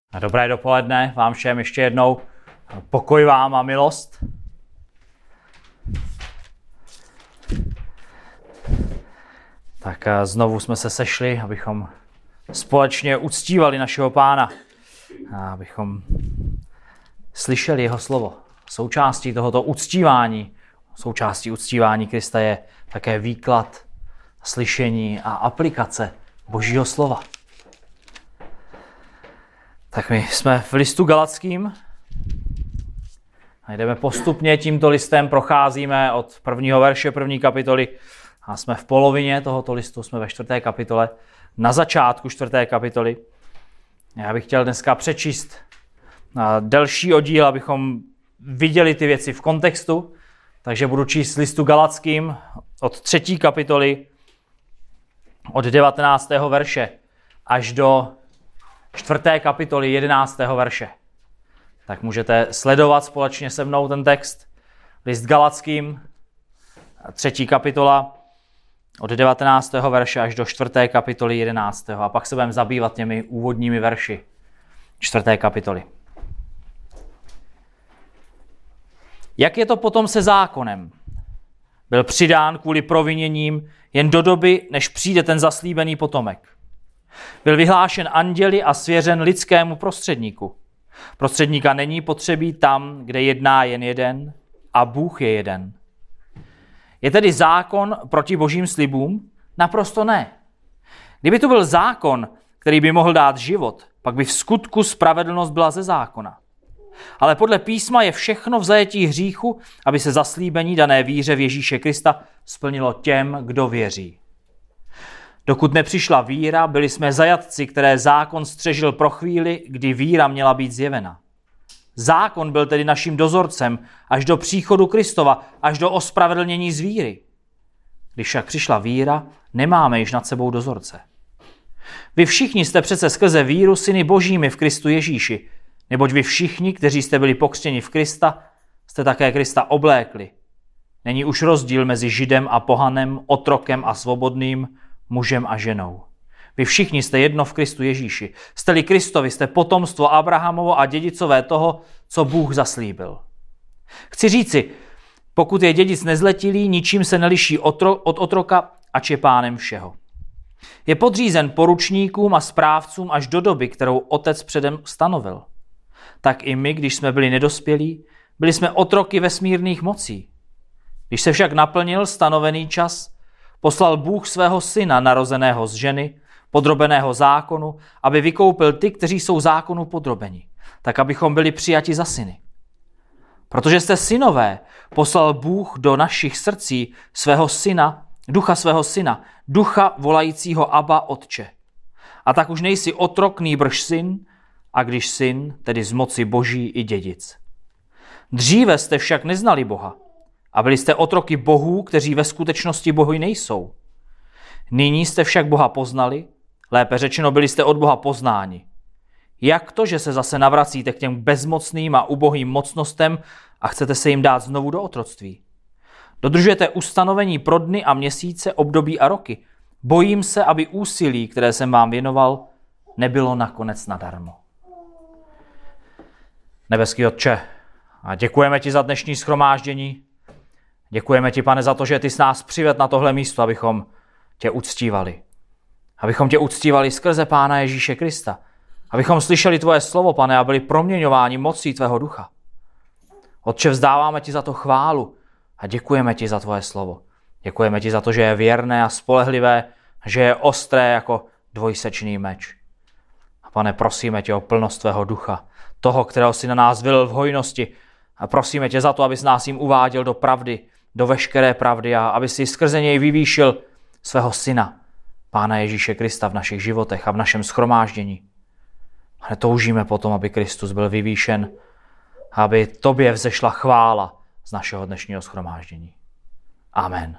A dobré dopoledne vám všem ještě jednou. Pokoj vám a milost. Tak znovu jsme se sešli, abychom společně uctívali našeho Pána. A abychom slyšeli jeho slovo. Součástí tohoto uctívání, součástí uctívání Krista je také výklad, slyšení a aplikace Božího slova. Tak my jsme v listu Galackým a jdeme postupně tímto listem, procházíme od prvního verše první kapitoly a jsme v polovině tohoto listu, jsme ve 4. kapitole, na začátku 4. kapitoly. Já bych chtěl dneska přečíst delší oddíl, abychom viděli ty věci v kontextu, takže budu číst listu Galackým od 3. kapitoly, od 19. verše až do 4. kapitoly 11. verše. Tak můžete sledovat společně se mnou ten text. List Galackým, 3. kapitola, od 19. verše až do 4. kapitoly 11. A pak se budeme zabývat těmi úvodními verši 4. kapitoly. Jak je to potom se zákonem? Byl přidán kvůli proviněním jen do doby, než přijde ten zaslíbený potomek. Byl vyhlášen anděli a svěřen lidskému prostředníku. Prostředníka není potřebí tam, kde jedná jen jeden a Bůh je jeden. Je tedy zákon proti božím slibům? Naprosto ne. Kdyby tu byl zákon, který by mohl dát život, pak by v skutku spravedlnost byla ze zákona. Ale podle písma je všechno v zajetí hříchu, aby se zaslíbení dané víře v Ježíše Krista splnilo těm, kdo věří. Dokud nepřišla víra, byli jsme zajatci, které zákon střežil pro chvíli, kdy víra měla být zjevena. Zákon byl tedy naším dozorcem až do příchodu Kristova, až do ospravedlnění z víry. Když však přišla víra, nemáme již nad sebou dozorce. Vy všichni jste přece skrze víru syny božími v Kristu Ježíši, neboť vy všichni, kteří jste byli pokřtěni v Krista, jste také Krista oblékli. Není už rozdíl mezi Židem a pohanem, otrokem a svobodným, mužem a ženou. Vy všichni jste jedno v Kristu Ježíši. Jste-li Kristovi, jste potomstvo Abrahamovo a dědicové toho, co Bůh zaslíbil. Chci říci, pokud je dědic nezletilý, ničím se neliší od otroka, ač je pánem všeho. Je podřízen poručníkům a správcům až do doby, kterou otec předem stanovil. Tak i my, když jsme byli nedospělí, byli jsme otroky vesmírných mocí. Když se však naplnil stanovený čas, poslal Bůh svého syna, narozeného z ženy, podrobeného zákonu, aby vykoupil ty, kteří jsou zákonu podrobeni, tak abychom byli přijati za syny. Protože jste synové, poslal Bůh do našich srdcí svého syna, ducha volajícího Abba, Otče. A tak už nejsi otrok, nýbrž syn, a když syn, tedy z moci boží i dědic. Dříve jste však neznali Boha a byli jste otroky bohů, kteří ve skutečnosti bohy nejsou. Nyní jste však Boha poznali, lépe řečeno byli jste od Boha poznáni. Jak to, že se zase navracíte k těm bezmocným a ubohým mocnostem a chcete se jim dát znovu do otroctví? Dodržujete ustanovení pro dny a měsíce, období a roky. Bojím se, aby úsilí, které jsem vám věnoval, nebylo nakonec nadarmo. Nebeský Otče, a děkujeme ti za dnešní shromáždění. Děkujeme ti, Pane, za to, že ty jsi nás přivedl na tohle místo, abychom tě uctívali. Abychom tě uctívali skrze Pána Ježíše Krista. Abychom slyšeli tvoje slovo, Pane, a byli proměňováni mocí tvého ducha. Otče, vzdáváme ti za to chválu a děkujeme ti za tvoje slovo. Děkujeme ti za to, že je věrné a spolehlivé, že je ostré jako dvojsečný meč. A Pane, prosíme tě o plnost tvého ducha, toho, kterého si na nás vylil v hojnosti. A prosíme tě za to, abys nás jim uváděl do pravdy, do veškeré pravdy a aby si skrze něj vyvýšil svého syna, Pána Ježíše Krista v našich životech a v našem shromáždění. A toužíme potom, aby Kristus byl vyvýšen, aby tobě vzešla chvála z našeho dnešního shromáždění. Amen.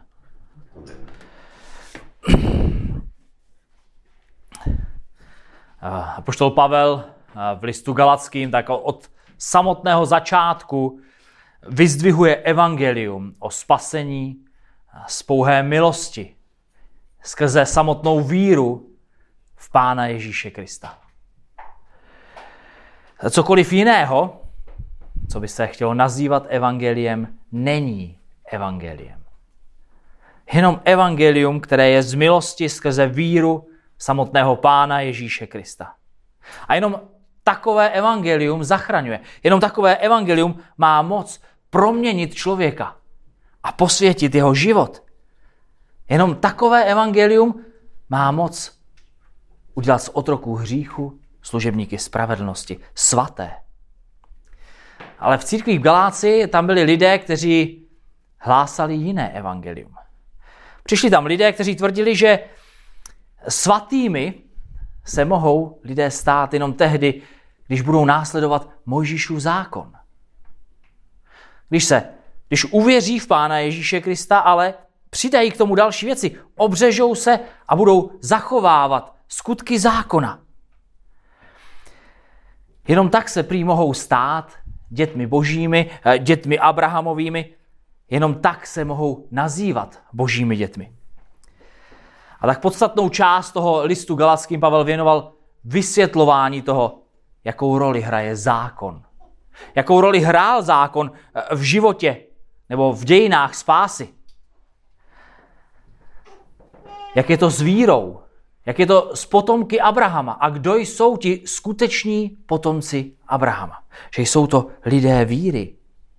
Apoštol Pavel v listu Galackým tak od samotného začátku vyzdvihuje evangelium o spasení z pouhé milosti skrze samotnou víru v Pána Ježíše Krista. Cokoliv jiného, co by se chtělo nazývat evangeliem, není evangeliem. Jenom evangelium, které je z milosti skrze víru samotného Pána Ježíše Krista. A jenom takové evangelium zachraňuje. Jenom takové evangelium má moc proměnit člověka a posvětit jeho život. Jenom takové evangelium má moc udělat z otroků hříchu služebníky spravedlnosti, svaté. Ale v církvi v Galácii tam byli lidé, kteří hlásali jiné evangelium. Přišli tam lidé, kteří tvrdili, že svatými se mohou lidé stát jenom tehdy, když budou následovat Mojžíšův zákon. Když uvěří v Pána Ježíše Krista, ale přidají k tomu další věci, obřežou se a budou zachovávat skutky zákona. Jenom tak se prý mohou stát dětmi božími, dětmi Abrahamovými, jenom tak se mohou nazývat božími dětmi. A tak podstatnou část toho listu Galatským Pavel věnoval vysvětlování toho, jakou roli hraje zákon. Jakou roli hrál zákon v životě nebo v dějinách spásy. Jak je to s vírou, jak je to s potomky Abrahama a kdo jsou ti skuteční potomci Abrahama. Že jsou to lidé víry.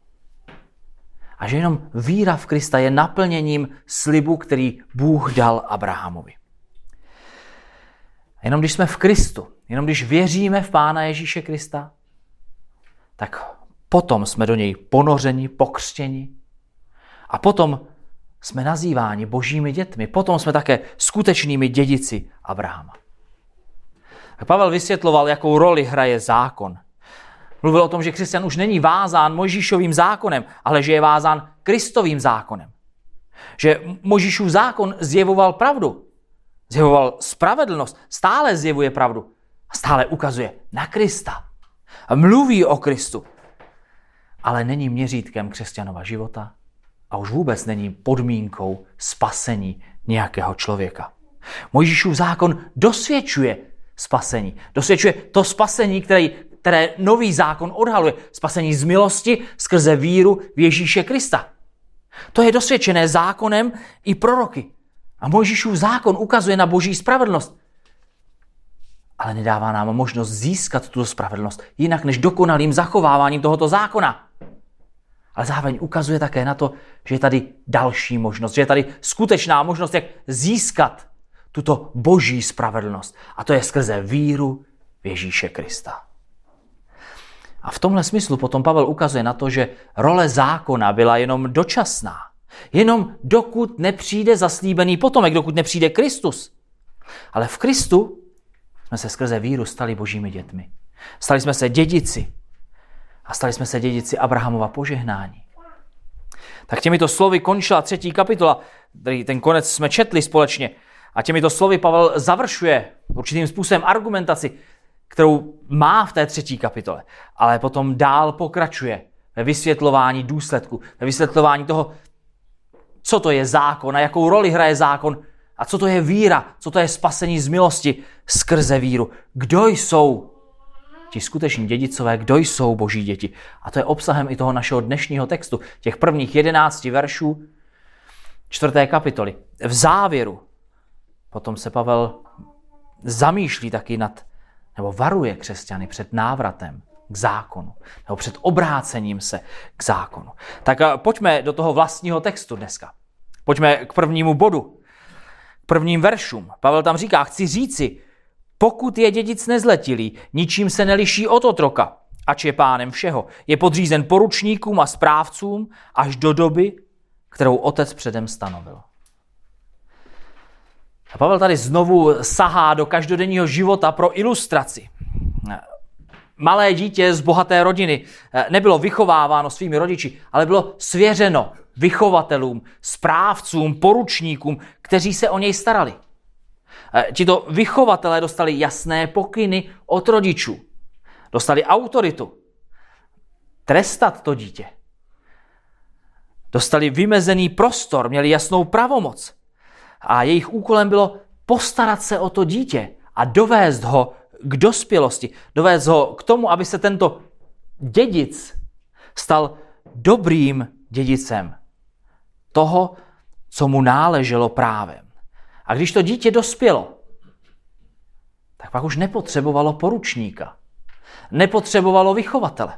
A že jenom víra v Krista je naplněním slibu, který Bůh dal Abrahamovi. A jenom když jsme v Kristu, jenom když věříme v Pána Ježíše Krista, tak potom jsme do něj ponořeni, pokřtěni a potom jsme nazýváni božími dětmi. Potom jsme také skutečnými dědici Abrahama. A Pavel vysvětloval, jakou roli hraje zákon. Mluvil o tom, že křesťan už není vázán Mojžíšovým zákonem, ale že je vázán Kristovým zákonem. Že Mojžíšův zákon zjevoval pravdu, zjevoval spravedlnost, stále zjevuje pravdu a stále ukazuje na Krista. A mluví o Kristu, ale není měřítkem křesťanova života a už vůbec není podmínkou spasení nějakého člověka. Mojžíšův zákon dosvědčuje spasení. Dosvědčuje to spasení, které nový zákon odhaluje. Spasení z milosti skrze víru v Ježíše Krista. To je dosvědčené zákonem i proroky. A Mojžíšův zákon ukazuje na boží spravedlnost. Ale nedává nám možnost získat tuto spravedlnost jinak než dokonalým zachováváním tohoto zákona. Ale zároveň ukazuje také na to, že je tady další možnost, že je tady skutečná možnost, jak získat tuto boží spravedlnost. A to je skrze víru v Ježíše Krista. A v tomhle smyslu potom Pavel ukazuje na to, že role zákona byla jenom dočasná. Jenom dokud nepřijde zaslíbený potomek, dokud nepřijde Kristus. Ale v Kristu jsme se skrze víru stali božími dětmi. Stali jsme se dědici. A stali jsme se dědici Abrahamova požehnání. Tak těmito slovy končila 3. kapitola, ten konec jsme četli společně. A těmito slovy Pavel završuje určitým způsobem argumentaci, kterou má v té 3. kapitole. Ale potom dál pokračuje ve vysvětlování důsledku, ve vysvětlování toho, co to je zákon a jakou roli hraje zákon a co to je víra, co to je spasení z milosti skrze víru. Kdo jsou ti skuteční dědicové, kdo jsou boží děti. A to je obsahem i toho našeho dnešního textu, těch prvních 11 veršů 4. kapitoly. V závěru potom se Pavel zamýšlí taky nebo varuje křesťany před návratem k zákonu, nebo před obrácením se k zákonu. Tak pojďme do toho vlastního textu dneska. Pojďme k prvnímu bodu, k prvním veršům. Pavel tam říká, chci říci, pokud je dědic nezletilý, ničím se neliší od otroka, ač je pánem všeho. Je podřízen poručníkům a správcům až do doby, kterou otec předem stanovil. A Pavel tady znovu sahá do každodenního života pro ilustraci. Malé dítě z bohaté rodiny nebylo vychováváno svými rodiči, ale bylo svěřeno vychovatelům, správcům, poručníkům, kteří se o něj starali. Tito vychovatelé dostali jasné pokyny od rodičů. Dostali autoritu trestat to dítě. Dostali vymezený prostor, měli jasnou pravomoc. A jejich úkolem bylo postarat se o to dítě a dovést ho k dospělosti, dovést ho k tomu, aby se tento dědic stal dobrým dědicem toho, co mu náleželo právem. A když to dítě dospělo, tak pak už nepotřebovalo poručníka, nepotřebovalo vychovatele.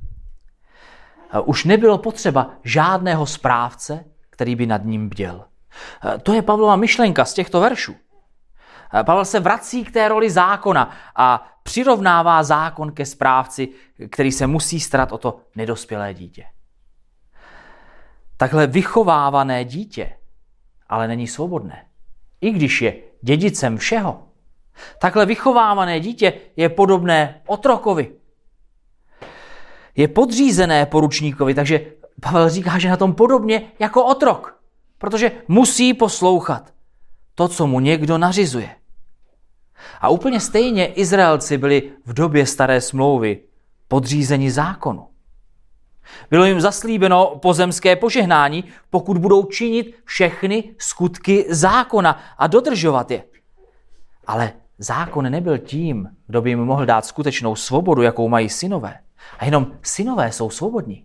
Už nebylo potřeba žádného správce, který by nad ním bděl. To je Pavlova myšlenka z těchto veršů. Pavel se vrací k té roli zákona a přirovnává zákon ke správci, který se musí starat o to nedospělé dítě. Takhle vychovávané dítě ale není svobodné, i když je dědicem všeho. Takhle vychovávané dítě je podobné otrokovi. Je podřízené poručníkovi, takže Pavel říká, že na tom podobně jako otrok, protože musí poslouchat to, co mu někdo nařizuje. A úplně stejně Izraelci byli v době staré smlouvy podřízeni zákonu. Bylo jim zaslíbeno pozemské požehnání, pokud budou činit všechny skutky zákona a dodržovat je. Ale zákon nebyl tím, kdo by jim mohl dát skutečnou svobodu, jakou mají synové. A jenom synové jsou svobodní.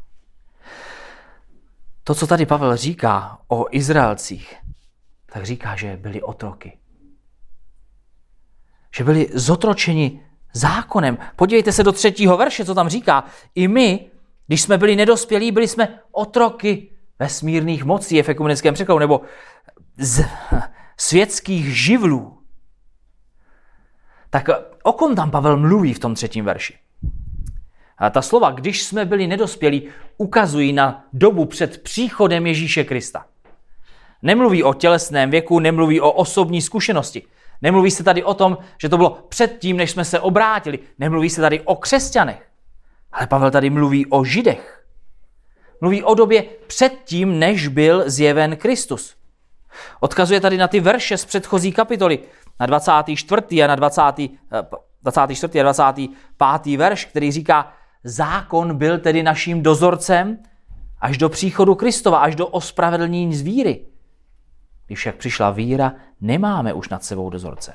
To, co tady Pavel říká o Izraelcích, tak říká, že byli otroky. Že byli zotročeni zákonem. Podívejte se do 3. verše, co tam říká. I my, když jsme byli nedospělí, byli jsme otroky vesmírných mocí, je v ekumenickém překladu, nebo z světských živlů. Tak o kom tam Pavel mluví v tom 3. verši? A ta slova, když jsme byli nedospělí, ukazují na dobu před příchodem Ježíše Krista. Nemluví o tělesném věku, nemluví o osobní zkušenosti. Nemluví se tady o tom, že to bylo předtím, než jsme se obrátili. Nemluví se tady o křesťanech. Ale Pavel tady mluví o Židech. Mluví o době předtím, než byl zjeven Kristus. Odkazuje tady na ty verše z předchozí kapitoly, na 24. a 25. verš, který říká, zákon byl tedy naším dozorcem až do příchodu Kristova, až do ospravedlnění z víry. Když však přišla víra, nemáme už nad sebou dozorce.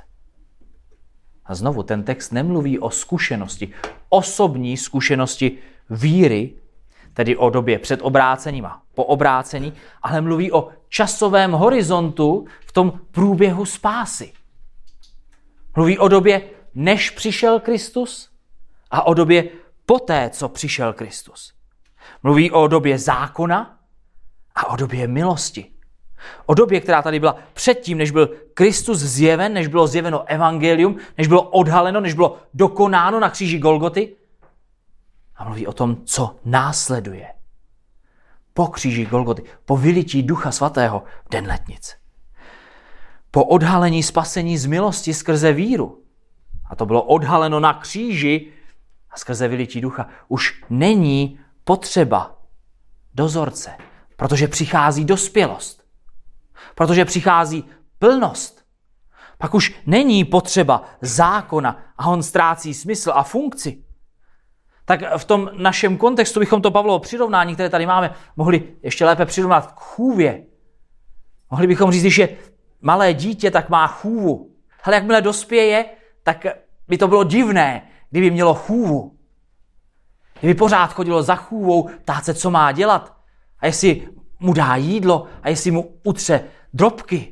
A znovu, ten text nemluví o zkušenosti, osobní zkušenosti víry, tedy o době před obrácením a po obrácení, ale mluví o časovém horizontu v tom průběhu spásy. Mluví o době, než přišel Kristus a o době poté, co přišel Kristus. Mluví o době zákona a o době milosti. O době, která tady byla předtím, než byl Kristus zjeven, než bylo zjeveno evangelium, než bylo odhaleno, než bylo dokonáno na kříži Golgoty. A mluví o tom, co následuje. Po kříži Golgoty, po vylití Ducha Svatého v den letnic. Po odhalení spasení z milosti skrze víru. A to bylo odhaleno na kříži a skrze vylití Ducha. Už není potřeba dozorce, protože přichází dospělost. Protože přichází plnost. Pak už není potřeba zákona a on ztrácí smysl a funkci. Tak v tom našem kontextu bychom to Pavlovo přirovnání, které tady máme, mohli ještě lépe přirovnat k chůvě. Mohli bychom říct, když je malé dítě, tak má chůvu. Ale jakmile dospěje, tak by to bylo divné, kdyby mělo chůvu. Kdyby pořád chodilo za chůvou, ptát se, co má dělat. A jestli mu dá jídlo a jestli mu utře drobky.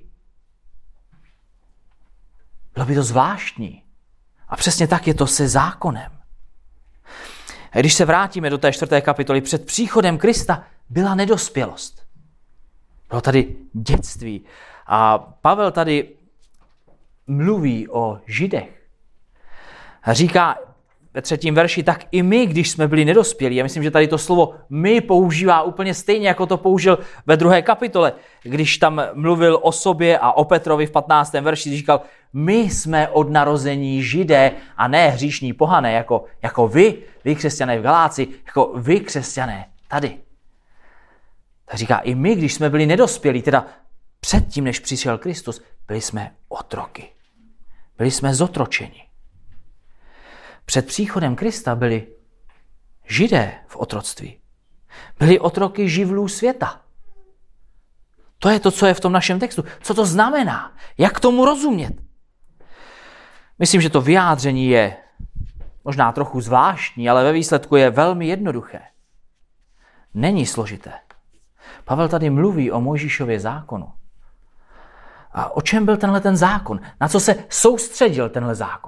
Bylo by to zvláštní. A přesně tak je to se zákonem. A když se vrátíme do té 4. kapitoly, před příchodem Krista byla nedospělost. Bylo tady dětství. A Pavel tady mluví o Židech. A říká ve 3. verši, tak i my, když jsme byli nedospělí, já myslím, že tady to slovo my používá úplně stejně, jako to použil ve 2. kapitole, když tam mluvil o sobě a o Petrovi v 15. verši, když říkal, my jsme od narození Židé a ne hříšní pohané, jako vy křesťané v Galácii, jako vy křesťané tady. Tak říká, i my, když jsme byli nedospělí, teda předtím, než přišel Kristus, byli jsme otroky. Byli jsme zotročeni. Před příchodem Krista byli Židé v otroctví. Byli otroky živlů světa. To je to, co je v tom našem textu. Co to znamená? Jak tomu rozumět? Myslím, že to vyjádření je možná trochu zvláštní, ale ve výsledku je velmi jednoduché. Není složité. Pavel tady mluví o Mojžíšově zákonu. A o čem byl tenhle ten zákon? Na co se soustředil tenhle zákon?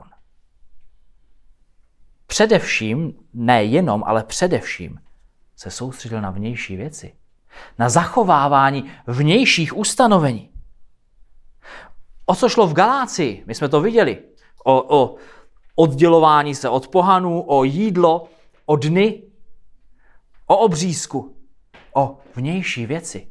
Především, ne jenom, ale především se soustředil na vnější věci. Na zachovávání vnějších ustanovení. O co šlo v Galácii? My jsme to viděli. O oddělování se od pohanů, o jídlo, o dny, o obřízku, o vnější věci.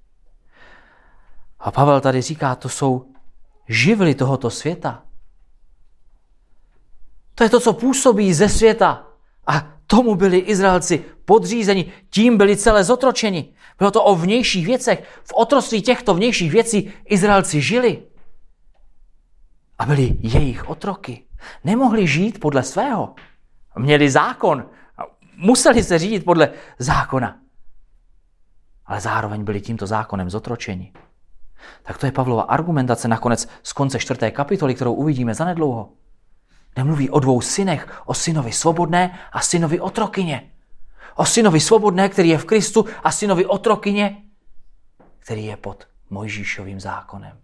A Pavel tady říká, to jsou živly tohoto světa. To je to, co působí ze světa. A tomu byli Izraelci podřízeni, tím byli celé zotročeni. Bylo to o vnějších věcech. V otroctví těchto vnějších věcí Izraelci žili. A byli jejich otroky. Nemohli žít podle svého. Měli zákon. Museli se řídit podle zákona. Ale zároveň byli tímto zákonem zotročeni. Tak to je Pavlova argumentace nakonec z konce 4. kapitoly, kterou uvidíme zanedlouho. Nemluví o dvou synech, o synovi svobodné a synovi otrokyně. O synovi svobodné, který je v Kristu, a synovi otrokyně, který je pod Mojžíšovým zákonem.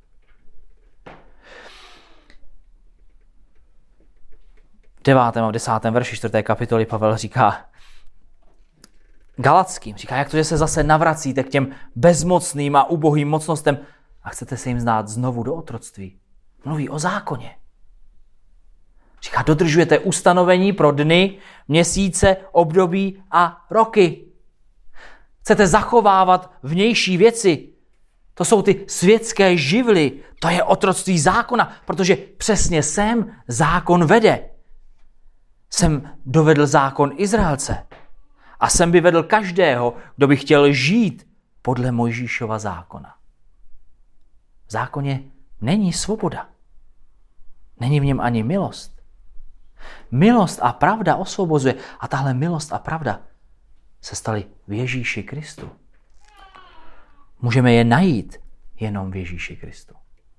V 9. a 10. verši 4. kapitoly Pavel říká Galackým, říká, jak to, že se zase navracíte k těm bezmocným a ubohým mocnostem a chcete se jim znát znovu do otroctví. Mluví o zákoně. Říká, dodržujete ustanovení pro dny, měsíce, období a roky. Chcete zachovávat vnější věci. To jsou ty světské živly. To je otroctví zákona, protože přesně sem zákon vede. Sem dovedl zákon Izraelce. A sem by vedl každého, kdo by chtěl žít podle Mojžíšova zákona. V zákoně není svoboda. Není v něm ani milost. Milost a pravda osvobozuje. A tahle milost a pravda se staly v Ježíši Kristu. Můžeme je najít jenom v Ježíši Kristu.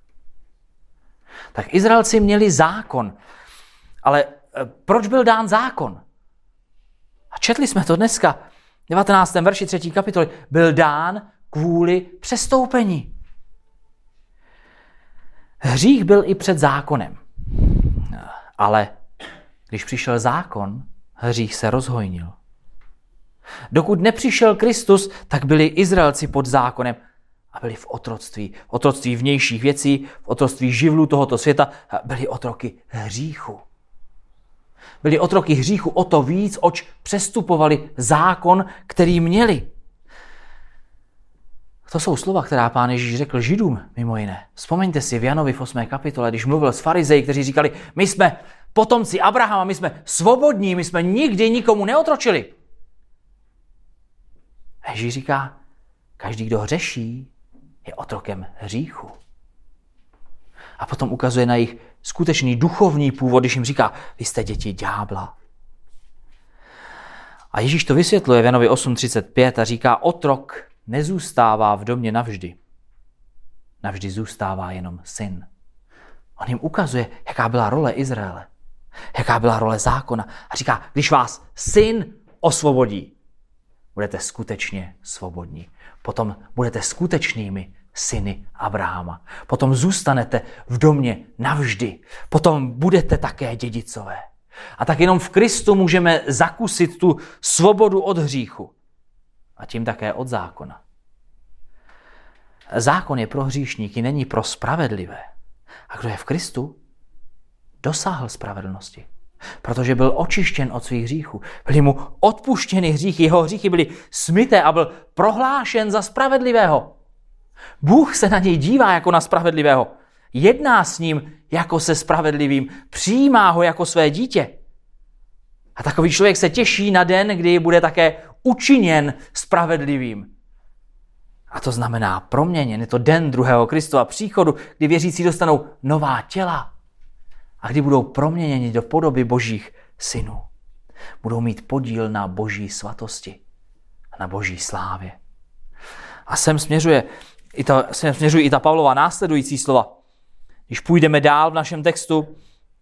Tak Izraelci měli zákon. Ale proč byl dán zákon? A četli jsme to dneska. V 19. verši 3. kapitoly. Byl dán kvůli přestoupení. Hřích byl i před zákonem. Ale když přišel zákon, hřích se rozhojnil. Dokud nepřišel Kristus, tak byli Izraelci pod zákonem a byli v otroctví. V otroctví vnějších věcí, v otroctví živlů tohoto světa, byli otroky hříchu. Byli otroky hříchu o to víc, oč přestupovali zákon, který měli. To jsou slova, která Pán Ježíš řekl Židům, mimo jiné. Vzpomeňte si v Janovi v 8. kapitole, když mluvil s farizeji, kteří říkali, my jsme potomci Abrahama, my jsme svobodní, my jsme nikdy nikomu neotročili. Ježíš říká, každý, kdo hřeší, je otrokem hříchu. A potom ukazuje na jejich skutečný duchovní původ, když jim říká, vy jste děti ďábla. A Ježíš to vysvětluje v Janovi 8.35 a říká, otrok nezůstává v domě navždy. Navždy zůstává jenom syn. On jim ukazuje, jaká byla role Izraele, jaká byla role zákona. A říká, když vás syn osvobodí, budete skutečně svobodní. Potom budete skutečnými syny Abrahama. Potom zůstanete v domě navždy. Potom budete také dědicové. A tak jenom v Kristu můžeme zakusit tu svobodu od hříchu. A tím také od zákona. Zákon je pro hříšníky, není pro spravedlivé. A kdo je v Kristu, dosáhl spravedlnosti. Protože byl očištěn od svých hříchů. Byly mu odpuštěny hříchy, jeho hříchy byly smyté a byl prohlášen za spravedlivého. Bůh se na něj dívá jako na spravedlivého. Jedná s ním jako se spravedlivým. Přijímá ho jako své dítě. A takový člověk se těší na den, kdy bude také učiněn spravedlivým. A to znamená proměněn. Je to den druhého Kristova příchodu, kdy věřící dostanou nová těla. A kdy budou proměněni do podoby božích synů. Budou mít podíl na boží svatosti a na boží slávě. A sem směřují i ta Pavlova následující slova. Když půjdeme dál v našem textu,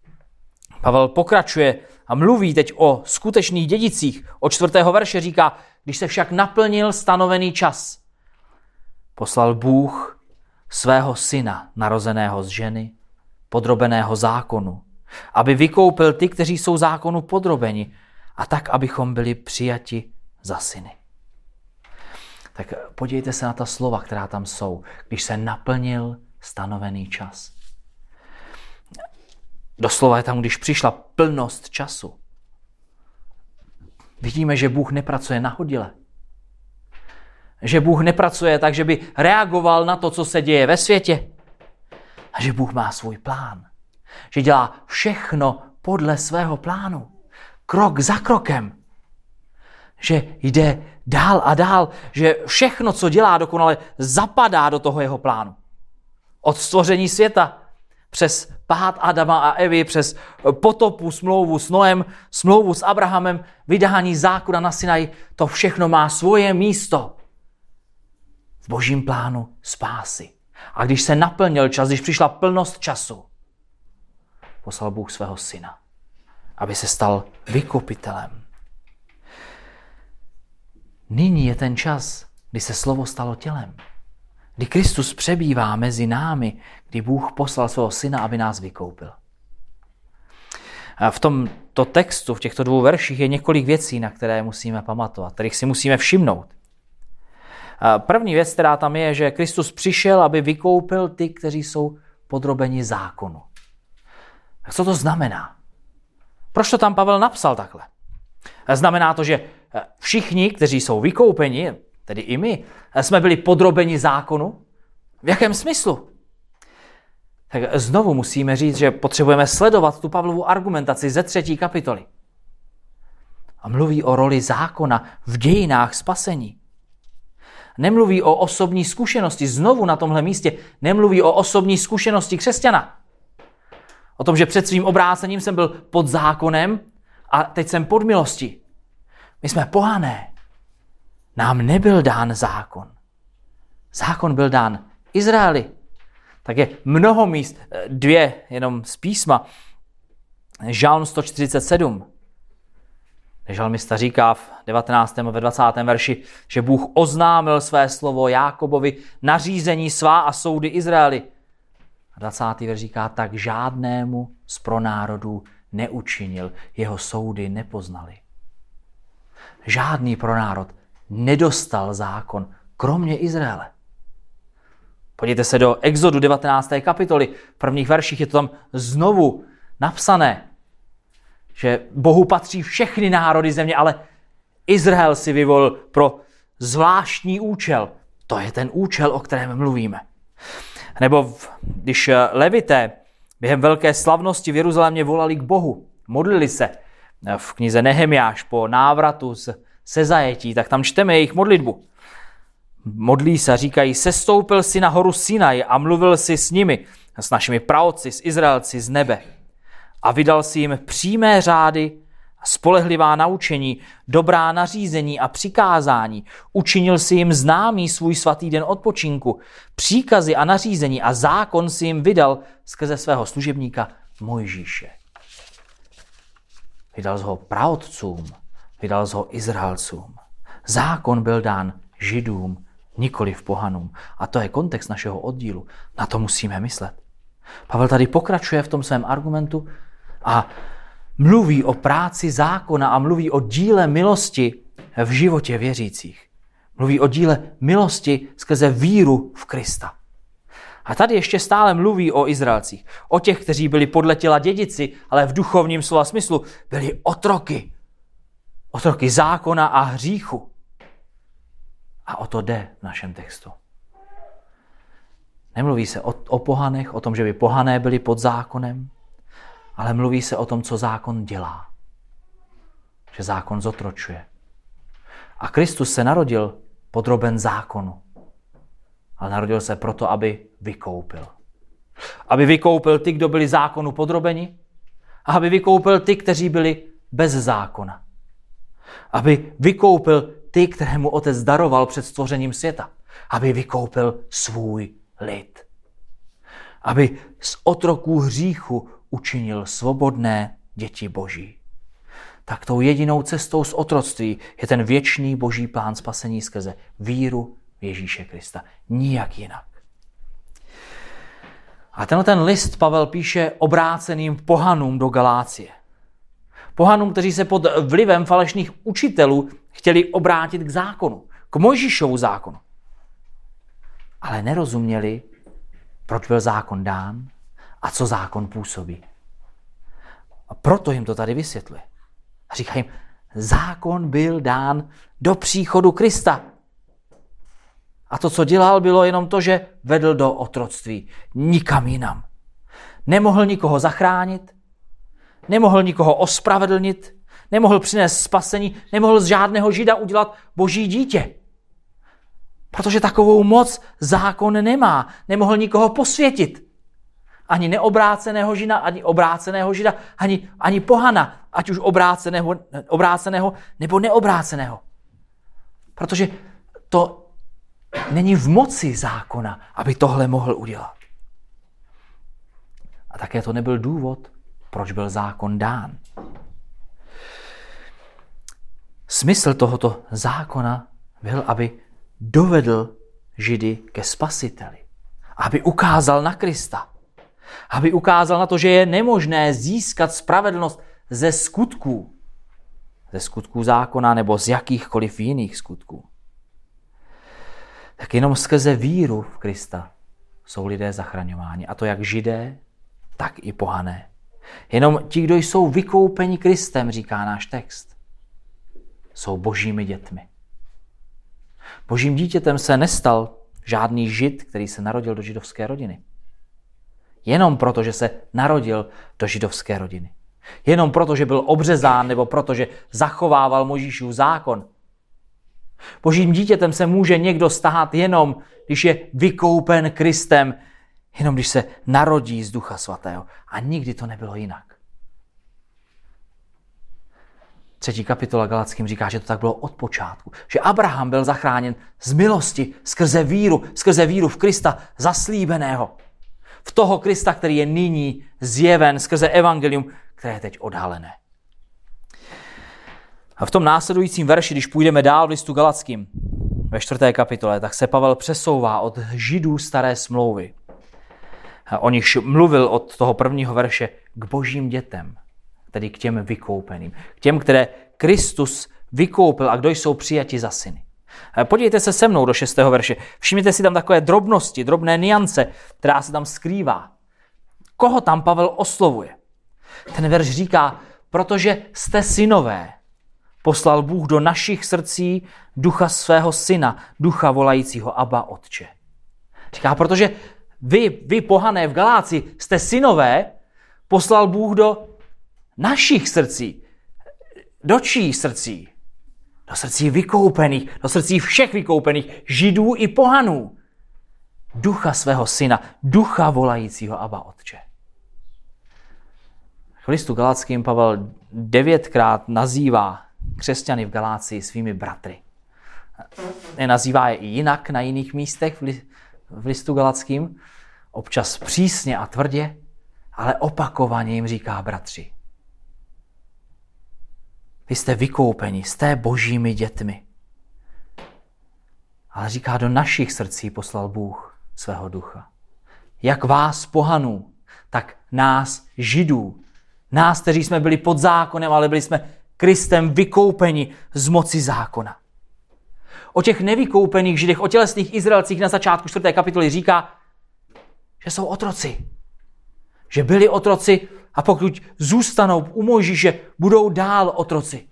Pavel pokračuje a mluví teď o skutečných dědicích. Od 4. verše říká, když se však naplnil stanovený čas, poslal Bůh svého syna, narozeného z ženy, podrobeného zákonu, aby vykoupil ty, kteří jsou zákonu podrobeni, a tak, abychom byli přijati za syny. Tak podívejte se na ta slova, která tam jsou, když se naplnil stanovený čas. Doslova je tam, když přišla plnost času. Vidíme, že Bůh nepracuje nahodile. Že Bůh nepracuje tak, že by reagoval na to, co se děje ve světě. A že Bůh má svůj plán. Že dělá všechno podle svého plánu. Krok za krokem. Že jde dál a dál. Že všechno, co dělá, dokonale zapadá do toho jeho plánu. Od stvoření světa přes pád Adama a Evy, přes potopu, smlouvu s Noem, smlouvu s Abrahamem, vydání zákona na Sinaji, to všechno má svoje místo v božím plánu spásy. A když se naplnil čas, když přišla plnost času, poslal Bůh svého syna, aby se stal vykupitelem. Nyní je ten čas, kdy se slovo stalo tělem. Kdy Kristus přebývá mezi námi, kdy Bůh poslal svého syna, aby nás vykoupil. A v tomto textu, v těchto 2 verších je několik věcí, na které musíme pamatovat, kterých si musíme všimnout. A první věc, která tam je, že Kristus přišel, aby vykoupil ty, kteří jsou podrobeni zákonu. Tak co to znamená? Proč to tam Pavel napsal takhle? Znamená to, že všichni, kteří jsou vykoupeni, tedy i my, jsme byli podrobeni zákonu? V jakém smyslu? Tak znovu musíme říct, že potřebujeme sledovat tu Pavlovu argumentaci ze 3. kapitoly. A mluví o roli zákona v dějinách spasení. Nemluví o osobní zkušenosti, znovu na tomhle místě nemluví o osobní zkušenosti křesťana. O tom, že před svým obrácením jsem byl pod zákonem a teď jsem pod milostí. My jsme pohané. Nám nebyl dán zákon. Zákon byl dán Izraeli. Tak je mnoho míst, 2 jenom z písma. Žalm 147. Žalmista říká v 19. a ve 20. verši, že Bůh oznámil své slovo Jákobovi, nařízení svá a soudy Izraeli. A 20. verš říká, tak žádnému z pronárodů neučinil, jeho soudy nepoznali. Žádný pronárod nedostal zákon, kromě Izraele. Podívejte se do Exodu 19. kapitoly. V prvních verších je to tam znovu napsané, že Bohu patří všechny národy země, ale Izrael si vyvolil pro zvláštní účel. To je ten účel, o kterém mluvíme. Nebo když Levité během velké slavnosti v Jeruzalémě volali k Bohu, modlili se v knize Nehemiáš po návratu se zajetí, tak tam čteme jejich modlitbu. Modlí se, říkají, sestoupil si na horu Sinaj a mluvil si s nimi, s našimi praotci, s Izraelci z nebe. A vydal si jim přímé řády, spolehlivá naučení, dobrá nařízení a přikázání. Učinil si jim známý svůj svatý den odpočinku, příkazy a nařízení a zákon si jim vydal skrze svého služebníka Mojžíše. Vydal ho praotcům, vydal ho Izraelcům. Zákon byl dán Židům, nikoliv pohanům. A to je kontext našeho oddílu. Na to musíme myslet. Pavel tady pokračuje v tom svém argumentu a mluví o práci zákona a mluví o díle milosti v životě věřících. Mluví o díle milosti skrze víru v Krista. A tady ještě stále mluví o Izraelcích. O těch, kteří byli podle těla dědici, ale v duchovním slova smyslu byli otroky. Otroky zákona a hříchu. A o to jde v našem textu. Nemluví se o pohanech, o tom, že by pohané byli pod zákonem, ale mluví se o tom, co zákon dělá. Že zákon zotročuje. A Kristus se narodil podroben zákonu. Ale narodil se proto, aby vykoupil. Aby vykoupil ty, kdo byli zákonu podrobeni, a aby vykoupil ty, kteří byli bez zákona. Aby vykoupil ty, kterému Otec daroval před stvořením světa. Aby vykoupil svůj lid. Aby z otroků hříchu učinil svobodné děti Boží. Tak tou jedinou cestou z otroctví je ten věčný Boží plán spasení skrze víru v Ježíše Krista. Nijak jinak. A ten list Pavel píše obráceným pohanům do Galácie. Pohanům, kteří se pod vlivem falešných učitelů chtěli obrátit k zákonu, k Mojžíšovu zákonu. Ale nerozuměli, proč byl zákon dán a co zákon působí. A proto jim to tady vysvětluje. A říká jim, zákon byl dán do příchodu Krista. A to, co dělal, bylo jenom to, že vedl do otroctví. Nikam jinam. Nemohl nikoho zachránit, nemohl nikoho ospravedlnit, nemohl přinést spasení, nemohl z žádného Žida udělat Boží dítě. Protože takovou moc zákon nemá. Nemohl nikoho posvětit. Ani neobráceného Žida, ani obráceného Žida, ani pohana, ať už obráceného nebo neobráceného. Protože to není v moci zákona, aby tohle mohl udělat. A také to nebyl důvod, proč byl zákon dán. Smysl tohoto zákona byl, aby dovedl Židy ke spasiteli. Aby ukázal na Krista. Aby ukázal na to, že je nemožné získat spravedlnost ze skutků. Ze skutků zákona nebo z jakýchkoliv jiných skutků. Tak jenom skrze víru v Krista jsou lidé zachraňováni. A to jak Židé, tak i pohané. Jenom ti, kdo jsou vykoupeni Kristem, říká náš text, jsou Božími dětmi. Božím dítětem se nestal žádný Žid, který se narodil do židovské rodiny. Jenom proto, že se narodil do židovské rodiny. Jenom proto, že byl obřezán nebo proto, že zachovával Mojžíšův zákon. Božím dítětem se může někdo stát jenom, když je vykoupen Kristem, jenom když se narodí z Ducha Svatého. A nikdy to nebylo jinak. 3. kapitola Galatským říká, že to tak bylo od počátku. Že Abraham byl zachráněn z milosti skrze víru v Krista zaslíbeného. V toho Krista, který je nyní zjeven skrze evangelium, které je teď odhalené. A v tom následujícím verši, když půjdeme dál v listu Galatským, ve 4. kapitole, tak se Pavel přesouvá od Židů staré smlouvy. O nichž mluvil od toho prvního verše k Božím dětem, tedy k těm vykoupeným. K těm, které Kristus vykoupil a kdo jsou přijati za syny. Podívejte se se mnou do 6. verše. Všimněte si tam takové drobnosti, drobné niance, která se tam skrývá. Koho tam Pavel oslovuje? Ten verš říká, protože jste synové, poslal Bůh do našich srdcí ducha svého syna, ducha volajícího Abba, Otče. Říká, protože vy pohané v Galácii, jste synové, poslal Bůh do našich srdcí. Do čích srdcí? Do srdcí vykoupených, do srdcí všech vykoupených, Židů i pohanů. Ducha svého syna, ducha volajícího Abba, Otče. V listu Galatským Pavel 9krát nazývá křesťany v Galácii svými bratry. Nenazývá je i jinak na jiných místech v listu Galatským, občas přísně a tvrdě, ale opakovaně jim říká bratři. Vy jste vykoupeni, jste Božími dětmi. Ale říká, do našich srdcí poslal Bůh svého ducha. Jak vás pohanů, tak nás Židů. Nás, kteří jsme byli pod zákonem, ale byli jsme Kristem vykoupeni z moci zákona. O těch nevykoupených Židech, o tělesných Izraelcích na začátku 4. kapitoly říká, že jsou otroci. Že byli otroci a pokud zůstanou u Mojžíše, budou dál otroci.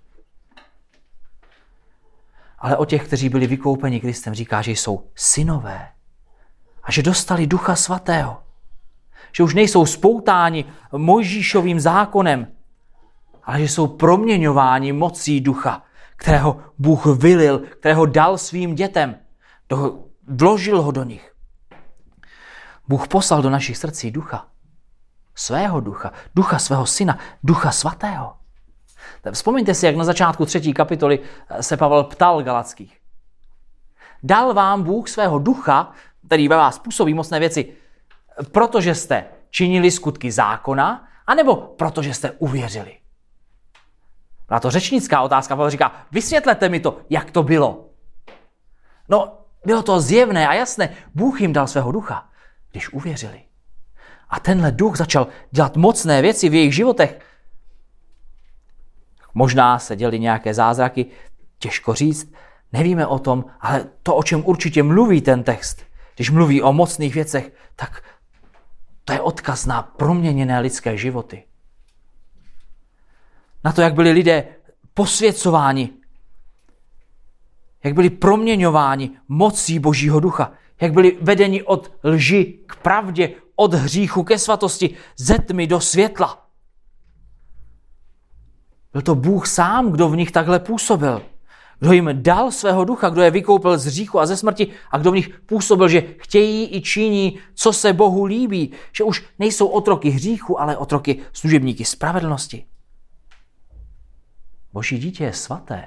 Ale o těch, kteří byli vykoupeni Kristem, říká, že jsou synové a že dostali Ducha Svatého. Že už nejsou spoutáni Mojžíšovým zákonem, ale že jsou proměňováni mocí ducha, kterého Bůh vylil, kterého dal svým dětem. Vložil ho do nich. Bůh poslal do našich srdcí ducha. Svého ducha. Ducha svého syna. Ducha svatého. Vzpomeňte si, jak na začátku 3. kapitoly se Pavel ptal Galatských. Dal vám Bůh svého ducha, který ve vás působí mocné věci, protože jste činili skutky zákona, anebo protože jste uvěřili? Byla to řečnická otázka, Pavel říká, vysvětlete mi to, jak to bylo. No, bylo to zjevné a jasné, Bůh jim dal svého ducha, když uvěřili. A tenhle duch začal dělat mocné věci v jejich životech. Možná se děly nějaké zázraky, těžko říct, nevíme o tom, ale to, o čem určitě mluví ten text, když mluví o mocných věcech, tak to je odkaz na proměněné lidské životy. Na to, jak byli lidé posvěcováni, jak byli proměňováni mocí Božího ducha, jak byli vedeni od lži k pravdě, od hříchu ke svatosti, ze tmy do světla. Byl to Bůh sám, kdo v nich takhle působil. Kdo jim dal svého ducha, kdo je vykoupil z hříchu a ze smrti a kdo v nich působil, že chtějí i činí, co se Bohu líbí, že už nejsou otroky hříchu, ale otroky služebníky spravedlnosti. Boží dítě je svaté.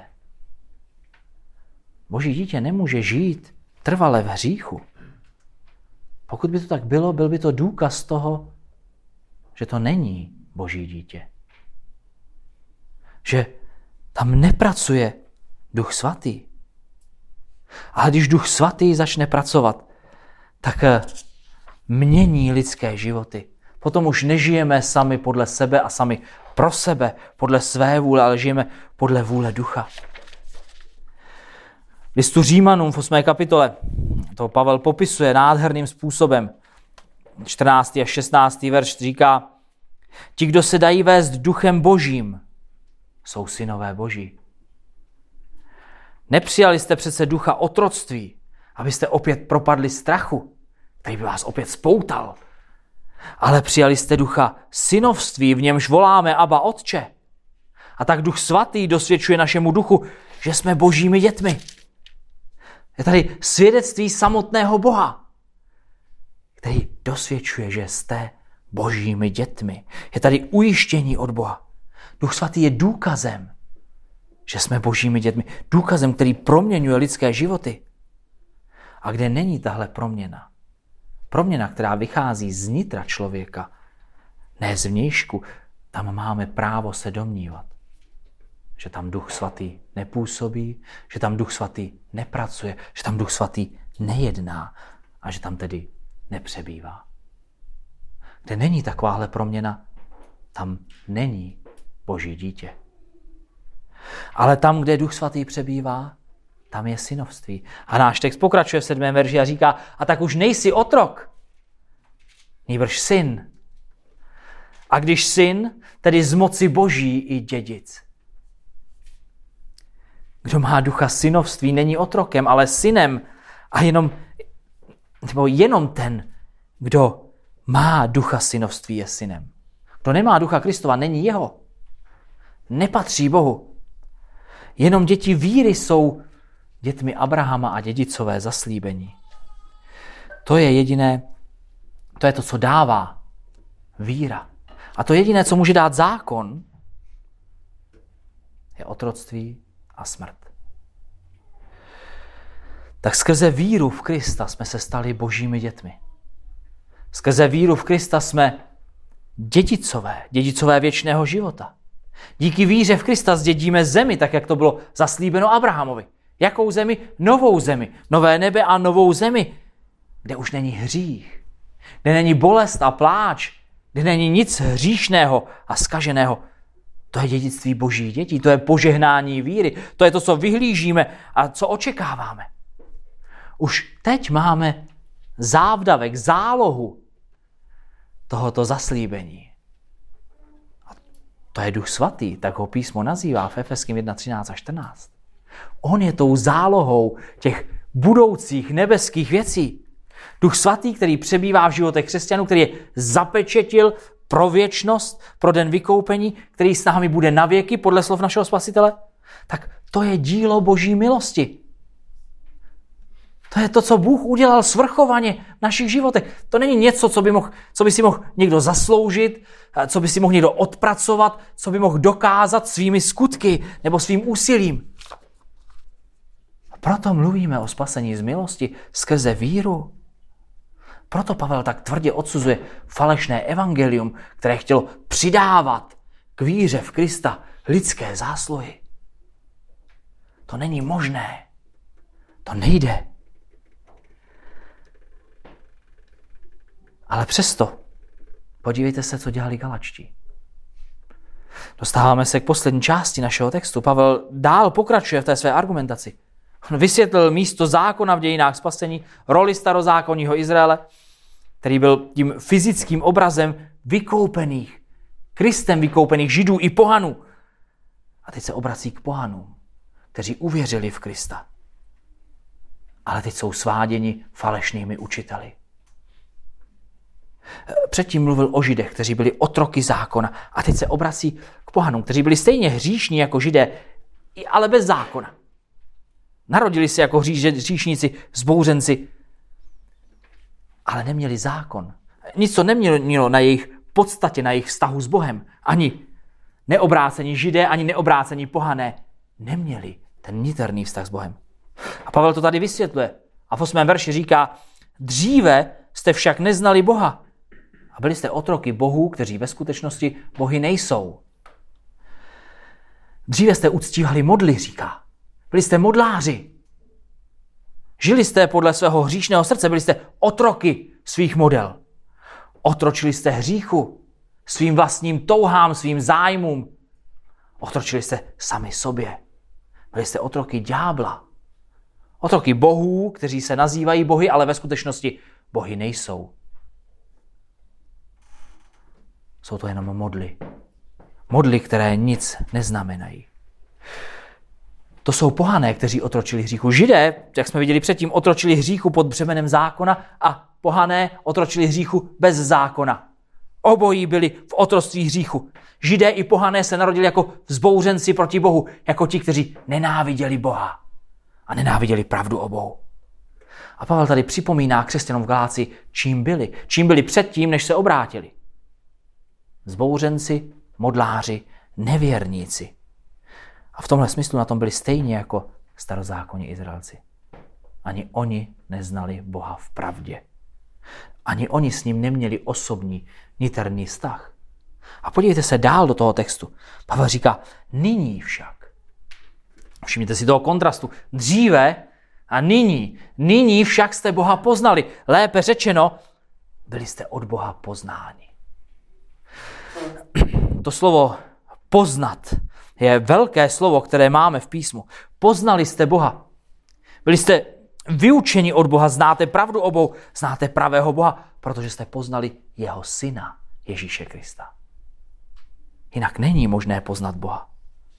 Boží dítě nemůže žít trvale v hříchu. Pokud by to tak bylo, byl by to důkaz toho, že to není Boží dítě. Že tam nepracuje Duch svatý. Ale když Duch svatý začne pracovat, tak mění lidské životy. Potom už nežijeme sami podle sebe a sami pro sebe, podle své vůle, ale žijeme podle vůle Ducha. V listu Římanům v 8. kapitole to Pavel popisuje nádherným způsobem. 14. a 16. verš říká, ti, kdo se dají vést duchem Božím, jsou synové Boží. Nepřijali jste přece ducha otroctví, abyste opět propadli strachu, který by vás opět spoutal. Ale přijali jste ducha synovství, v němž voláme Abba Otče. A tak Duch svatý dosvědčuje našemu duchu, že jsme Božími dětmi. Je tady svědectví samotného Boha, který dosvědčuje, že jste Božími dětmi. Je tady ujištění od Boha. Duch svatý je důkazem, že jsme Božími dětmi. Důkazem, který proměňuje lidské životy. A kde není tahle proměna? Proměna, která vychází z nitra člověka, ne z vnějšku, tam máme právo se domnívat, že tam Duch svatý nepůsobí, že tam Duch svatý nepracuje, že tam Duch svatý nejedná a že tam tedy nepřebývá. Kde není takováhle proměna, tam není Boží dítě. Ale tam, kde Duch svatý přebývá, tam je synovství. A náš text pokračuje v 7. verši a říká, a tak už nejsi otrok, nýbrž syn. A když syn, tedy z moci Boží i dědic. Kdo má ducha synovství, není otrokem, ale synem. A jenom ten, kdo má ducha synovství, je synem. Kdo nemá ducha Kristova, není jeho. Nepatří Bohu. Jenom děti víry jsou dětmi Abrahama a dědicové zaslíbení. To je jediné, to je to, co dává víra. A to jediné, co může dát zákon, je otroctví a smrt. Tak skrze víru v Krista jsme se stali Božími dětmi. Skrze víru v Krista jsme dědicové věčného života. Díky víře v Krista zdědíme zemi, tak jak to bylo zaslíbeno Abrahamovi. Jakou zemi? Novou zemi. Nové nebe a novou zemi, kde už není hřích, kde není bolest a pláč, kde není nic hříšného a zkaženého. To je dědictví Božích dětí, to je požehnání víry, to je to, co vyhlížíme a co očekáváme. Už teď máme závdavek, zálohu tohoto zaslíbení. A to je Duch svatý, tak ho písmo nazývá v Efeským 1:13 a 14. On je tou zálohou těch budoucích nebeských věcí. Duch svatý, který přebývá v životech křesťanů, který je zapečetil pro věčnost, pro den vykoupení, který s námi bude na věky podle slov našeho Spasitele, tak to je dílo Boží milosti. To je to, co Bůh udělal svrchovaně v našich životech. To není něco, co by si mohl někdo zasloužit, co by si mohl někdo odpracovat, co by mohl dokázat svými skutky nebo svým úsilím. A proto mluvíme o spasení z milosti skrze víru. Proto Pavel tak tvrdě odsuzuje falešné evangelium, které chtělo přidávat k víře v Krista lidské zásluhy. To není možné. To nejde. Ale přesto, podívejte se, co dělali Galačtí. Dostáváme se k poslední části našeho textu. Pavel dál pokračuje v té své argumentaci. On vysvětlil místo zákona v dějinách spasení, roli starozákonního Izraele, který byl tím fyzickým obrazem vykoupených, Kristem vykoupených Židů i pohanů. A teď se obrací k pohanům, kteří uvěřili v Krista. Ale teď jsou sváděni falešnými učiteli. Předtím mluvil o Židech, kteří byli otroky zákona. A teď se obrací k pohanům, kteří byli stejně hříšní jako Židé, ale bez zákona. Narodili se jako hříšníci, zbouřenci, ale neměli zákon. Nic to nemělo na jejich podstatě, na jejich vztahu s Bohem. Ani neobrácení Židé, ani neobrácení pohané neměli ten niterný vztah s Bohem. A Pavel to tady vysvětluje. A v 8. verši říká, dříve jste však neznali Boha. A byli jste otroky bohů, kteří ve skutečnosti bohy nejsou. Dříve jste uctívali modly, říká. Byli jste modláři. Žili jste podle svého hříšného srdce, byli jste otroky svých model. Otročili jste hříchu, svým vlastním touhám, svým zájmům. Otročili jste sami sobě. Byli jste otroky ďábla. Otroky bohů, kteří se nazývají bohy, ale ve skutečnosti bohy nejsou. Jsou to jenom modly. Modly, které nic neznamenají. To jsou pohané, kteří otročili hříchu. Židé, jak jsme viděli předtím, otročili hříchu pod břemenem zákona a pohané otročili hříchu bez zákona. Obojí byli v otroctví hříchu. Židé i pohané se narodili jako vzbouřenci proti Bohu, jako ti, kteří nenáviděli Boha a nenáviděli pravdu o Bohu. A Pavel tady připomíná křesťanům v Galácii, čím byli předtím, než se obrátili. Vzbouřenci, modláři, nevěrníci. A v tomhle smyslu na tom byli stejně jako starozákonní Izraelci. Ani oni neznali Boha v pravdě. Ani oni s ním neměli osobní, niterný vztah. A podívejte se dál do toho textu. Pavel říká, nyní však. Všimněte si toho kontrastu. Dříve a nyní však jste Boha poznali. Lépe řečeno, byli jste od Boha poznáni. To slovo poznat je velké slovo, které máme v písmu. Poznali jste Boha. Byli jste vyučeni od Boha, znáte pravdu o Bohu, znáte pravého Boha, protože jste poznali jeho syna, Ježíše Krista. Jinak není možné poznat Boha.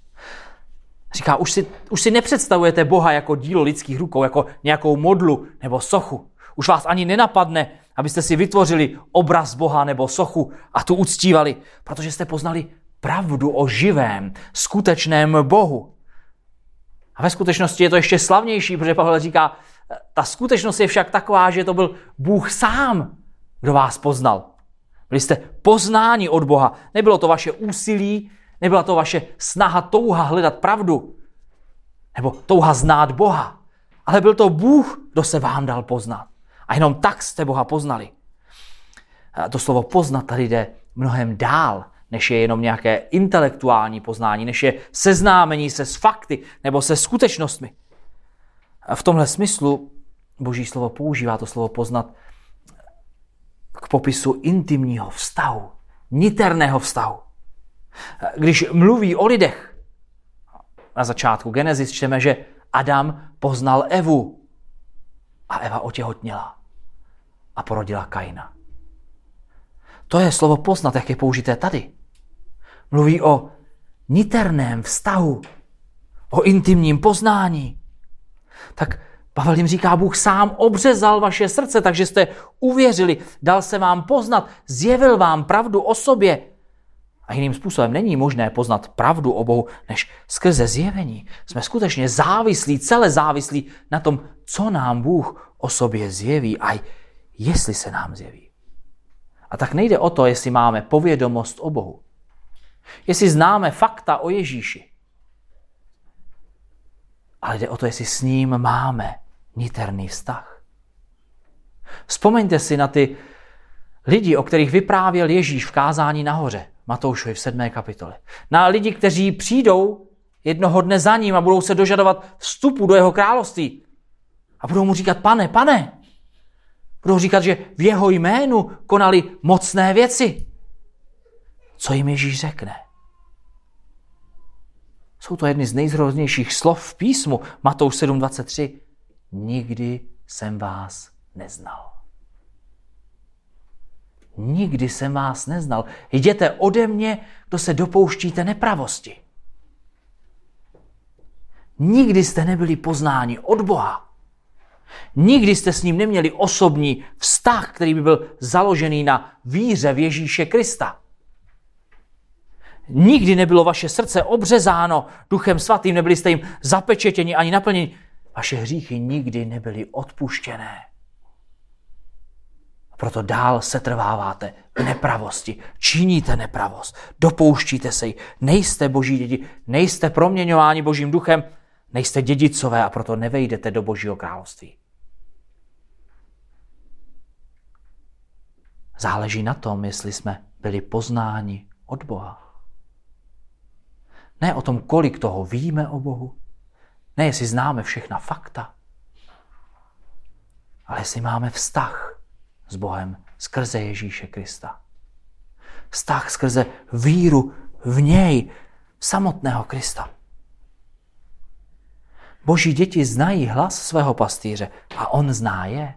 Říká, už si nepředstavujete Boha jako dílo lidských rukou, jako nějakou modlu nebo sochu. Už vás ani nenapadne, abyste si vytvořili obraz Boha nebo sochu a tu uctívali, protože jste poznali pravdu o živém, skutečném Bohu. A ve skutečnosti je to ještě slavnější, protože Pavel říká, ta skutečnost je však taková, že to byl Bůh sám, kdo vás poznal. Byli jste poznáni od Boha. Nebylo to vaše úsilí, nebyla to vaše snaha, touha hledat pravdu, nebo touha znát Boha. Ale byl to Bůh, kdo se vám dal poznat. A jenom tak jste Boha poznali. A to slovo poznat tady jde mnohem dál, než je jenom nějaké intelektuální poznání, než je seznámení se s fakty nebo se skutečnostmi. A v tomhle smyslu Boží slovo používá to slovo poznat k popisu intimního vztahu, niterného vztahu. Když mluví o lidech, na začátku Genesis čteme, že Adam poznal Evu a Eva otěhotněla a porodila Kaina. To je slovo poznat, jak je použité tady. Mluví o niterném vztahu, o intimním poznání. Tak Pavel jim říká, Bůh sám obřezal vaše srdce, takže jste uvěřili, dal se vám poznat, zjevil vám pravdu o sobě. A jiným způsobem není možné poznat pravdu o Bohu, než skrze zjevení. Jsme skutečně závislí, celé závislí na tom, co nám Bůh o sobě zjeví a jestli se nám zjeví. A tak nejde o to, jestli máme povědomost o Bohu. Jestli známe fakta o Ježíši. Ale jde o to, jestli s ním máme niterný vztah. Vzpomeňte si na ty lidi, o kterých vyprávěl Ježíš v kázání nahoře, Matoušovi v 7. kapitole. Na lidi, kteří přijdou jednoho dne za ním a budou se dožadovat vstupu do jeho království. A budou mu říkat, pane, pane. Budou říkat, že v jeho jménu konali mocné věci. Co jim Ježíš řekne? Jsou to jedny z nejhroznějších slov v písmu. Matouš 7.23. Nikdy jsem vás neznal. Nikdy jsem vás neznal. Jděte ode mě, kdo se dopouštíte nepravosti. Nikdy jste nebyli poznáni od Boha. Nikdy jste s ním neměli osobní vztah, který by byl založený na víře v Ježíše Krista. Nikdy nebylo vaše srdce obřezáno Duchem Svatým, nebyli jste jim zapečetěni ani naplněni. Vaše hříchy nikdy nebyly odpuštěné. Proto dál setrváváte v nepravosti, činíte nepravost, dopouštíte se jí, nejste boží děti, nejste proměňováni Božím duchem, nejste dědicové a proto nevejdete do Božího království. Záleží na tom, jestli jsme byli poznáni od Boha. Ne o tom, kolik toho víme o Bohu, ne jestli známe všechna fakta, ale jestli máme vztah s Bohem skrze Ježíše Krista. Vztah skrze víru v něj, samotného Krista. Boží děti znají hlas svého pastýře a on zná je.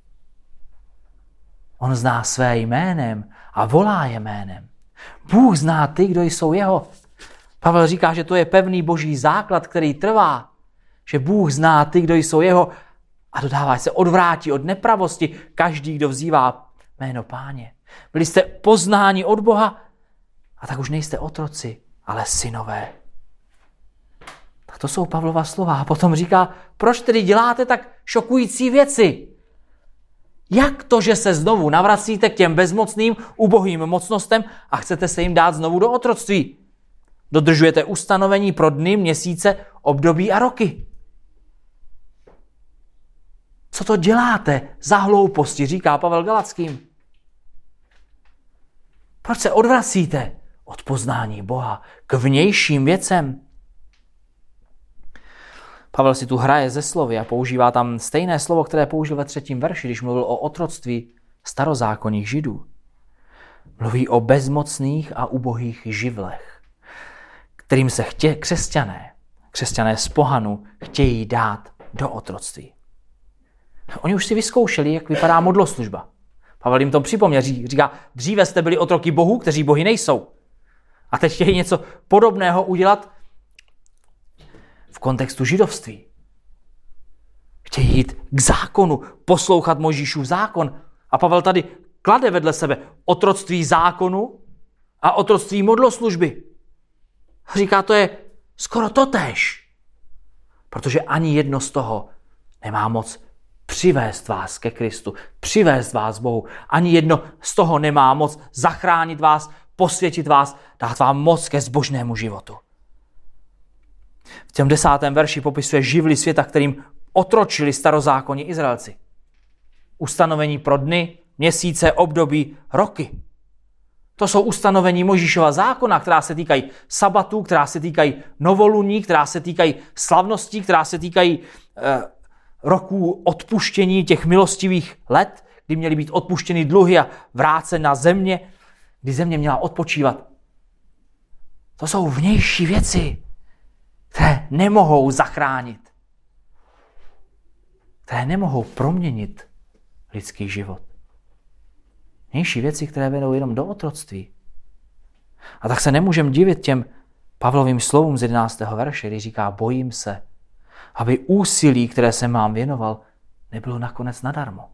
On zná své jménem a volá je jménem. Bůh zná ty, kdo jsou jeho. Pavel říká, že to je pevný boží základ, který trvá. Že Bůh zná ty, kdo jsou jeho a dodává, se odvrátí od nepravosti každý, kdo vzývá jméno Páně. Byli jste poznáni od Boha a tak už nejste otroci, ale synové. Tak to jsou Pavlova slova. A potom říká, proč tedy děláte tak šokující věci? Jak to, že se znovu navracíte k těm bezmocným, ubohým mocnostem a chcete se jim dát znovu do otroctví? Dodržujete ustanovení pro dny, měsíce, období a roky. Co to děláte za hlouposti, říká Pavel Galackým. Proč se odvracíte od poznání Boha k vnějším věcem? Pavel si tu hraje ze slovy a používá tam stejné slovo, které použil ve 3. verši, když mluvil o otroctví starozákonních Židů. Mluví o bezmocných a ubohých živlech, kterým se křesťané z pohanu chtějí dát do otroctví. Oni už si vyzkoušeli, jak vypadá modloslužba. Pavel jim to připomněl, říká, dříve jste byli otroky bohů, kteří bohy nejsou. A teď chtějí něco podobného udělat v kontextu židovství. Chtějí jít k zákonu, poslouchat Mojžíšův zákon. A Pavel tady klade vedle sebe otroctví zákonu a otroctví modloslužby. Říká, to je skoro totéž. Protože ani jedno z toho nemá moc přivést vás ke Kristu, přivést vás Bohu. Ani jedno z toho nemá moc zachránit vás, posvětit vás, dát vám moc ke zbožnému životu. V tom 10. verši popisuje živly světa, kterým otročili starozákonní Izraelci. Ustanovení pro dny, měsíce, období, roky. To jsou ustanovení Mojžíšova zákona, která se týkají sabatů, která se týkají novoluní, která se týkají slavností, která se týkají roků odpuštění těch milostivých let, kdy měly být odpuštěny dluhy a vrácen na země, kdy země měla odpočívat. To jsou vnější věci, které nemohou zachránit, které nemohou proměnit lidský život. Vnější věci, které vedou jenom do otroctví. A tak se nemůžeme divit těm Pavlovým slovům z 11. verše, kdy říká, bojím se, aby úsilí, které jsem vám věnoval, nebylo nakonec nadarmo.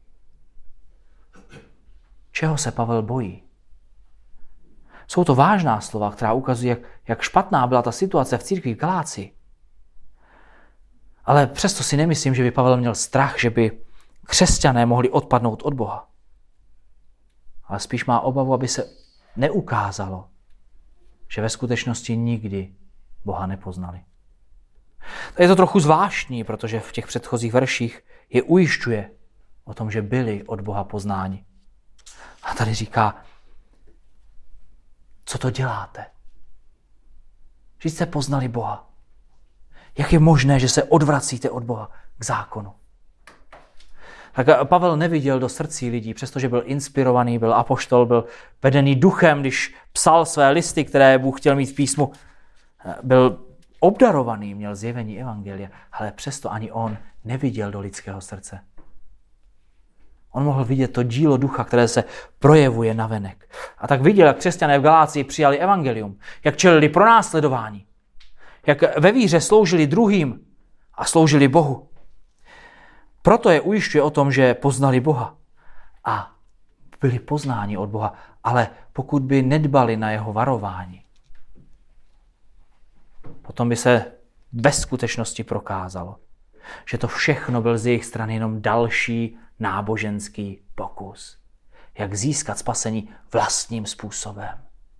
Čeho se Pavel bojí? Jsou to vážná slova, která ukazují, jak špatná byla ta situace v církvi v Galácii. Ale přesto si nemyslím, že by Pavel měl strach, že by křesťané mohli odpadnout od Boha. Ale spíš má obavu, aby se neukázalo, že ve skutečnosti nikdy Boha nepoznali. Je to trochu zvláštní, protože v těch předchozích verších je ujišťuje o tom, že byli od Boha poznáni. A tady říká, co to děláte? Že jste poznali Boha. Jak je možné, že se odvracíte od Boha k zákonu? Tak Pavel neviděl do srdcí lidí, přestože byl inspirovaný, byl apoštol, byl vedený duchem, když psal své listy, které Bůh chtěl mít v písmu. Byl obdarovaný, měl zjevení evangelia, ale přesto ani on neviděl do lidského srdce. On mohl vidět to dílo ducha, které se projevuje navenek. A tak viděl, jak křesťané v Galácii přijali evangelium, jak čelili pronásledování, jak ve víře sloužili druhým a sloužili Bohu. Proto je ujišťuje o tom, že poznali Boha a byli poznáni od Boha, ale pokud by nedbali na jeho varování, potom by se ve skutečnosti prokázalo, že to všechno byl z jejich strany jenom další náboženský pokus. Jak získat spasení vlastním způsobem.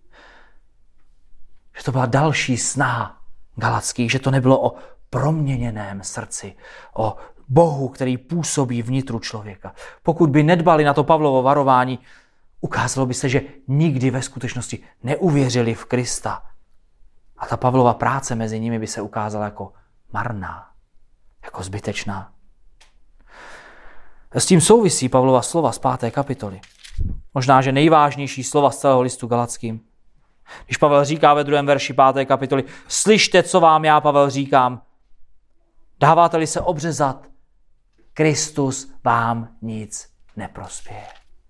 Že to byla další snaha Galatských, že to nebylo o proměněném srdci, o Bohu, který působí vnitru člověka. Pokud by nedbali na to Pavlovo varování, ukázalo by se, že nikdy ve skutečnosti neuvěřili v Krista. A ta Pavlova práce mezi nimi by se ukázala jako marná, jako zbytečná. S tím souvisí Pavlova slova z 5. kapitoly. Možná, že nejvážnější slova z celého listu Galatským. Když Pavel říká ve 2. verši 5. kapitoly, slyšte, co vám já, Pavel, říkám. Dáváte-li se obřezat, Kristus vám nic neprospěje.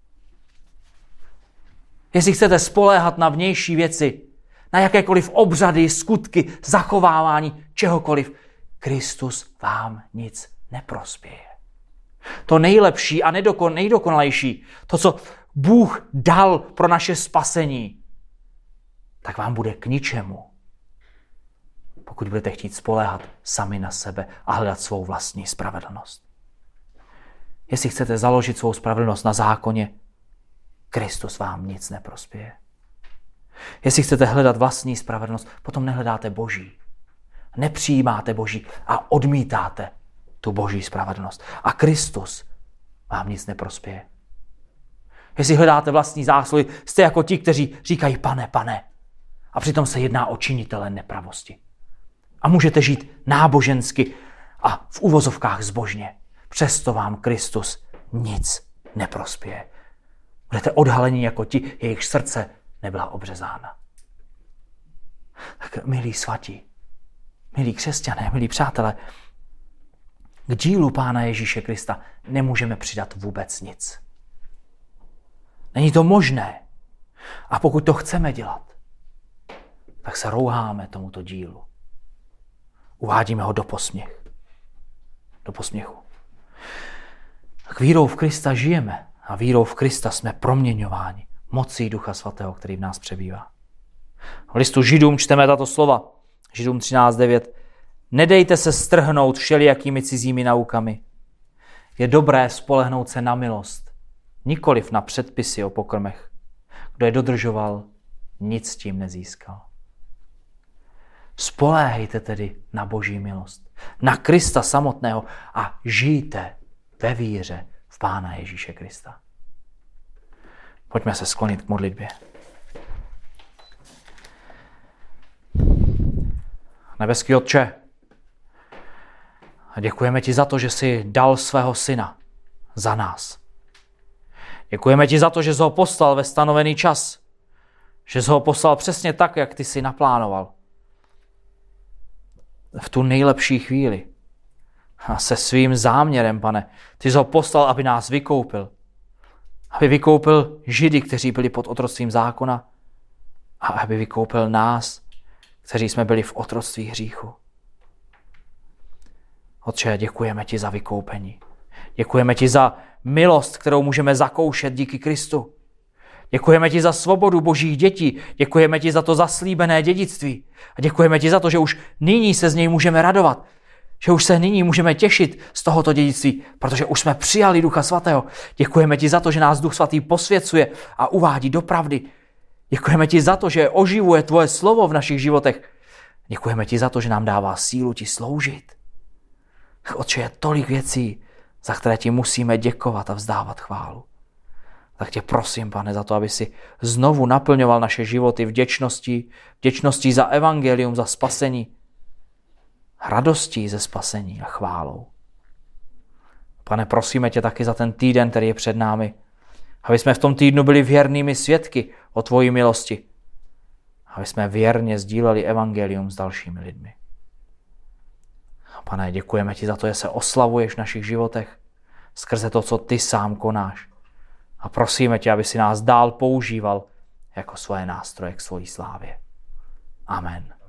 Jestli chcete spoléhat na vnější věci, na jakékoliv obřady, skutky, zachovávání, čehokoliv, Kristus vám nic neprospěje. To nejlepší a nejdokonalejší, to, co Bůh dal pro naše spasení, tak vám bude k ničemu, pokud budete chtít spoléhat sami na sebe a hledat svou vlastní spravedlnost. Jestli chcete založit svou spravedlnost na zákoně, Kristus vám nic neprospěje. Jestli chcete hledat vlastní spravedlnost, potom nehledáte Boží. Nepřijímáte Boží a odmítáte tu Boží spravedlnost. A Kristus vám nic neprospěje. Jestli hledáte vlastní zásluhy, jste jako ti, kteří říkají pane, pane. A přitom se jedná o činitele nepravosti. A můžete žít nábožensky a v uvozovkách zbožně. Přesto vám Kristus nic neprospěje. Budete odhaleni jako ti, jejich srdce nebyla obřezána. Tak milí svatí, milí křesťané, milí přátelé, k dílu Pána Ježíše Krista nemůžeme přidat vůbec nic. Není to možné. A pokud to chceme dělat, tak se rouháme tomuto dílu. Uvádíme ho do posměchu. Tak vírou v Krista žijeme a vírou v Krista jsme proměňováni mocí Ducha Svatého, který v nás přebývá. V listu Židům čteme tato slova. Židům 13:9. Nedejte se strhnout všelijakými cizími naukami. Je dobré spolehnout se na milost, nikoliv na předpisy o pokrmech. Kdo je dodržoval, nic tím nezískal. Spoléhejte tedy na Boží milost, na Krista samotného a žijte ve víře v Pána Ježíše Krista. Pojďme se sklonit k modlitbě. Nebeský Otče, děkujeme ti za to, že jsi dal svého syna za nás. Děkujeme ti za to, že jsi ho poslal ve stanovený čas. Že jsi ho poslal přesně tak, jak ty jsi naplánoval. V tu nejlepší chvíli. A se svým záměrem, Pane, ty jsi ho poslal, aby nás vykoupil. Aby vykoupil Židy, kteří byli pod otroctvím zákona. A aby vykoupil nás, kteří jsme byli v otroctví hříchu. Otče, děkujeme ti za vykoupení. Děkujeme ti za milost, kterou můžeme zakoušet díky Kristu. Děkujeme ti za svobodu Božích dětí. Děkujeme ti za to zaslíbené dědictví. A děkujeme ti za to, že už nyní se z něj můžeme radovat. Že už se nyní můžeme těšit z tohoto dědictví, protože už jsme přijali Ducha Svatého. Děkujeme ti za to, že nás Duch Svatý posvěcuje a uvádí do pravdy. Děkujeme ti za to, že oživuje tvoje slovo v našich životech. Děkujeme ti za to, že nám dává sílu ti sloužit. Otče, je tolik věcí, za které ti musíme děkovat a vzdávat chválu. Tak tě prosím, Pane, za to, aby si znovu naplňoval naše životy vděčností za evangelium, za spasení, radostí ze spasení a chválou. Pane, prosíme tě taky za ten týden, který je před námi, aby jsme v tom týdnu byli věrnými svědky o tvojí milosti, aby jsme věrně sdíleli evangelium s dalšími lidmi. Pane, děkujeme ti za to, že se oslavuješ v našich životech skrze to, co ty sám konáš. A prosíme tě, aby si nás dál používal jako svoje nástroje k svojí slávě. Amen.